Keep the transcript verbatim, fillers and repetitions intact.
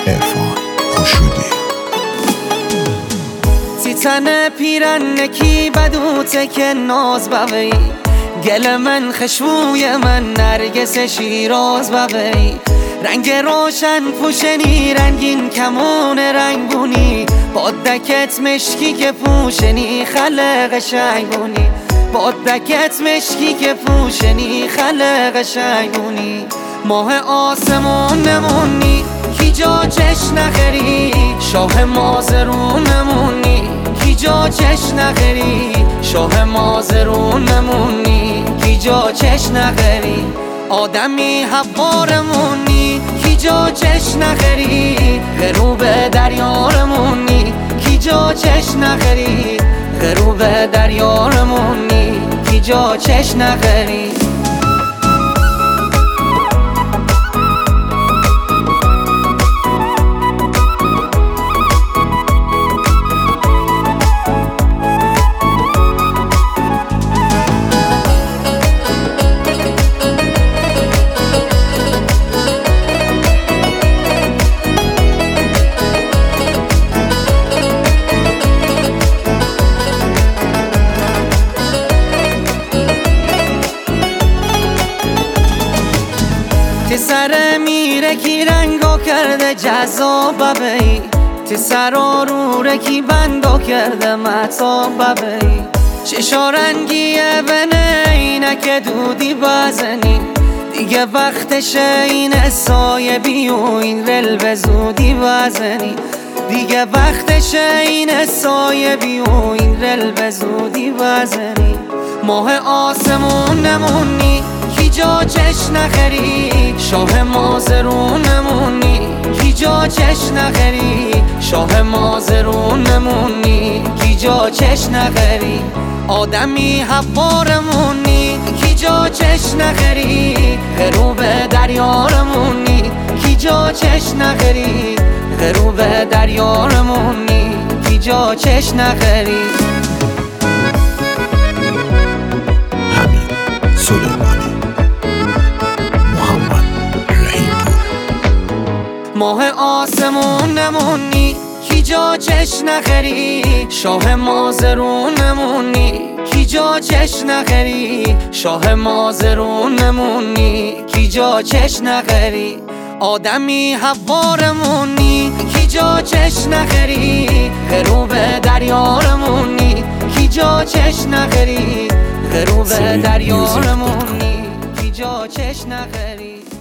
عرفان خورشیدی تن پیرنکی بدوته که ناز بوی گل من خشبوی من نرگس شیراز بوی رنگ روشن پوشنی رنگین کمون رنگونی با دکت مشکی که پوشنی خلق شنگونی با دکت مشکی که پوشنی خلق شنگونی ماه آسمون نمونی کی جا چش نخری شاه مازرون نمونی کی جا چش نخری شاه مازرون نمونی کی جا چش نخری آدمی حوارمونی کی جا چش نخری غروب دریارمونی کی جا چش نخری غروب دریارمونی کی جا چش نخری تی سر میره کی رنگو کرده جذاب ببی تی سر روره کی بندو کرده مطاب ببی چشا رنگیه بنه اینه که دودی بزنی دیگه وقتشه این سایه بیو این رل به زودی بزنی دیگه وقتشه این سایه بیو این رل به زودی بزنی ماه آسمون نمونی کی جا چش نخری شاه مازرون نمونی کی جا چش نخری شاه مازرون نمونی کی جا چش نخری آدمی حوارمونی کی جا چش نخری غروب دریارمونی کی جا چش نخری غروب دریارمونی کی جا چش نخری حمید سلیمانی ماه آسمون نمونی کی جا چش نخری شاه مازرون نمونی کی جا چش نخری شاه مازرون نمونی کی جا چش نخری آدمی حوارمونی کی جا چش نخری غروب دریارمونی کی جا چش نخری غروب دریارمونی کی جا چش نخری